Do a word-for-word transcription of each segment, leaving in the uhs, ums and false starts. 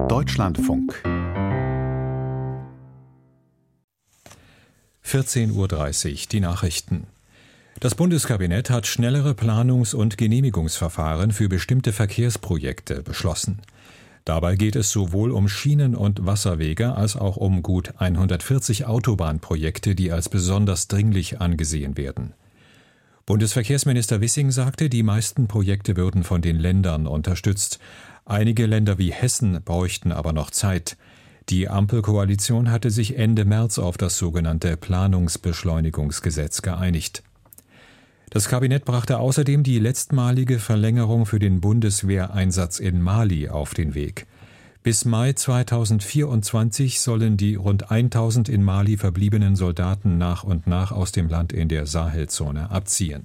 Deutschlandfunk. vierzehn Uhr dreißig, die Nachrichten. Das Bundeskabinett hat schnellere Planungs- und Genehmigungsverfahren für bestimmte Verkehrsprojekte beschlossen. Dabei geht es sowohl um Schienen- und Wasserwege als auch um gut hundertvierzig Autobahnprojekte, die als besonders dringlich angesehen werden. Bundesverkehrsminister Wissing sagte, die meisten Projekte würden von den Ländern unterstützt. Einige Länder wie Hessen bräuchten aber noch Zeit. Die Ampelkoalition hatte sich Ende März auf das sogenannte Planungsbeschleunigungsgesetz geeinigt. Das Kabinett brachte außerdem die letztmalige Verlängerung für den Bundeswehreinsatz in Mali auf den Weg. Bis Mai zweitausendvierundzwanzig sollen die rund tausend in Mali verbliebenen Soldaten nach und nach aus dem Land in der Sahelzone abziehen.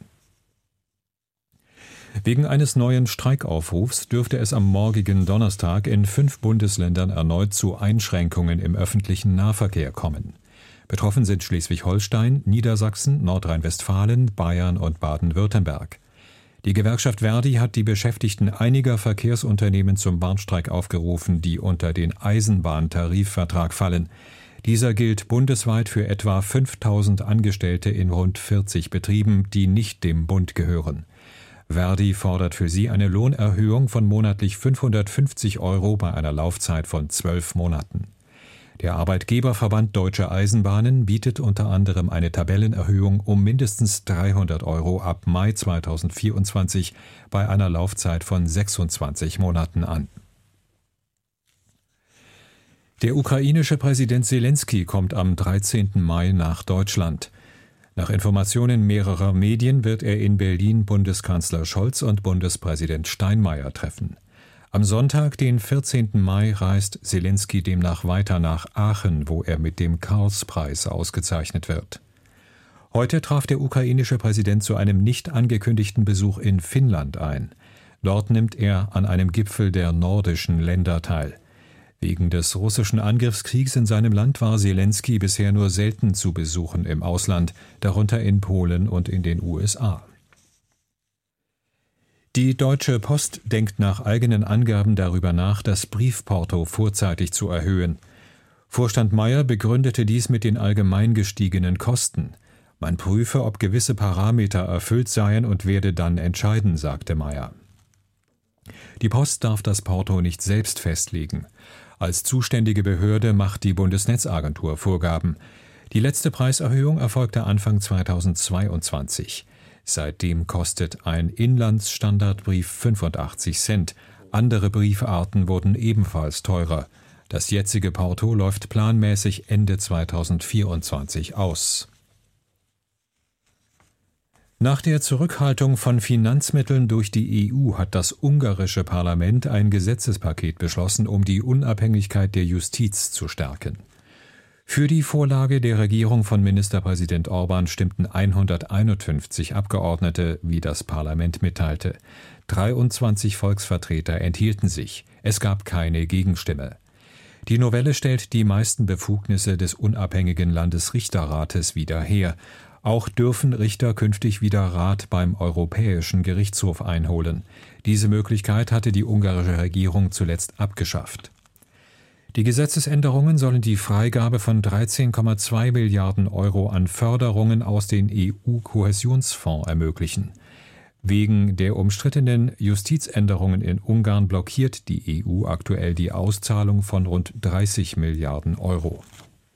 Wegen eines neuen Streikaufrufs dürfte es am morgigen Donnerstag in fünf Bundesländern erneut zu Einschränkungen im öffentlichen Nahverkehr kommen. Betroffen sind Schleswig-Holstein, Niedersachsen, Nordrhein-Westfalen, Bayern und Baden-Württemberg. Die Gewerkschaft Verdi hat die Beschäftigten einiger Verkehrsunternehmen zum Warnstreik aufgerufen, die unter den Eisenbahntarifvertrag fallen. Dieser gilt bundesweit für etwa fünftausend Angestellte in rund vierzig Betrieben, die nicht dem Bund gehören. Verdi fordert für sie eine Lohnerhöhung von monatlich fünfhundertfünfzig Euro bei einer Laufzeit von zwölf Monaten. Der Arbeitgeberverband Deutsche Eisenbahnen bietet unter anderem eine Tabellenerhöhung um mindestens dreihundert Euro ab Mai zweitausendvierundzwanzig bei einer Laufzeit von sechsundzwanzig Monaten an. Der ukrainische Präsident Selenskyj kommt am dreizehnten Mai nach Deutschland. Nach Informationen mehrerer Medien wird er in Berlin Bundeskanzler Scholz und Bundespräsident Steinmeier treffen. Am Sonntag, den vierzehnten Mai, reist Selenskyj demnach weiter nach Aachen, wo er mit dem Karlspreis ausgezeichnet wird. Heute traf der ukrainische Präsident zu einem nicht angekündigten Besuch in Finnland ein. Dort nimmt er an einem Gipfel der nordischen Länder teil. Wegen des russischen Angriffskriegs in seinem Land war Selenskyj bisher nur selten zu Besuchen im Ausland, darunter in Polen und in den U S A. Die Deutsche Post denkt nach eigenen Angaben darüber nach, das Briefporto vorzeitig zu erhöhen. Vorstand Meyer begründete dies mit den allgemein gestiegenen Kosten. Man prüfe, ob gewisse Parameter erfüllt seien und werde dann entscheiden, sagte Meyer. Die Post darf das Porto nicht selbst festlegen. Als zuständige Behörde macht die Bundesnetzagentur Vorgaben. Die letzte Preiserhöhung erfolgte Anfang zweitausendzweiundzwanzig. Seitdem kostet ein Inlandsstandardbrief fünfundachtzig Cent. Andere Briefarten wurden ebenfalls teurer. Das jetzige Porto läuft planmäßig Ende zweitausendvierundzwanzig aus. Nach der Zurückhaltung von Finanzmitteln durch die E U hat das ungarische Parlament ein Gesetzespaket beschlossen, um die Unabhängigkeit der Justiz zu stärken. Für die Vorlage der Regierung von Ministerpräsident Orban stimmten hunderteinundfünfzig Abgeordnete, wie das Parlament mitteilte. dreiundzwanzig Volksvertreter enthielten sich. Es gab keine Gegenstimme. Die Novelle stellt die meisten Befugnisse des unabhängigen Landesrichterrates wieder her. Auch dürfen Richter künftig wieder Rat beim Europäischen Gerichtshof einholen. Diese Möglichkeit hatte die ungarische Regierung zuletzt abgeschafft. Die Gesetzesänderungen sollen die Freigabe von dreizehn Komma zwei Milliarden Euro an Förderungen aus den E U-Kohäsionsfonds ermöglichen. Wegen der umstrittenen Justizänderungen in Ungarn blockiert die E U aktuell die Auszahlung von rund dreißig Milliarden Euro.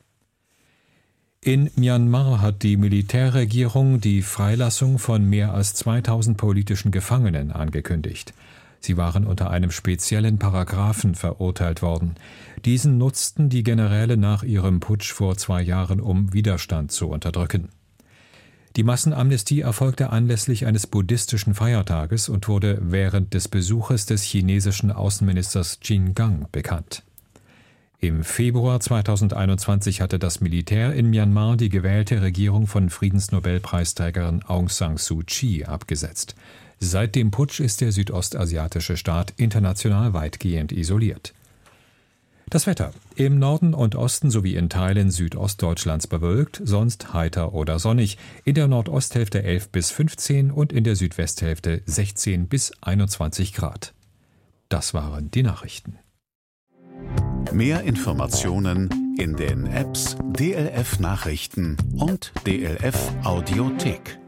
In Myanmar hat die Militärregierung die Freilassung von mehr als zweitausend politischen Gefangenen angekündigt. Sie waren unter einem speziellen Paragraphen verurteilt worden. Diesen nutzten die Generäle nach ihrem Putsch vor zwei Jahren, um Widerstand zu unterdrücken. Die Massenamnestie erfolgte anlässlich eines buddhistischen Feiertages und wurde während des Besuches des chinesischen Außenministers Qin Gang bekannt. Im Februar zweitausendeinundzwanzig hatte das Militär in Myanmar die gewählte Regierung von Friedensnobelpreisträgerin Aung San Suu Kyi abgesetzt. Seit dem Putsch ist der südostasiatische Staat international weitgehend isoliert. Das Wetter. Im Norden und Osten sowie in Teilen Südostdeutschlands bewölkt, sonst heiter oder sonnig. In der Nordosthälfte elf bis fünfzehn und in der Südwesthälfte sechzehn bis einundzwanzig Grad. Das waren die Nachrichten. Mehr Informationen in den Apps D L F Nachrichten und D L F Audiothek.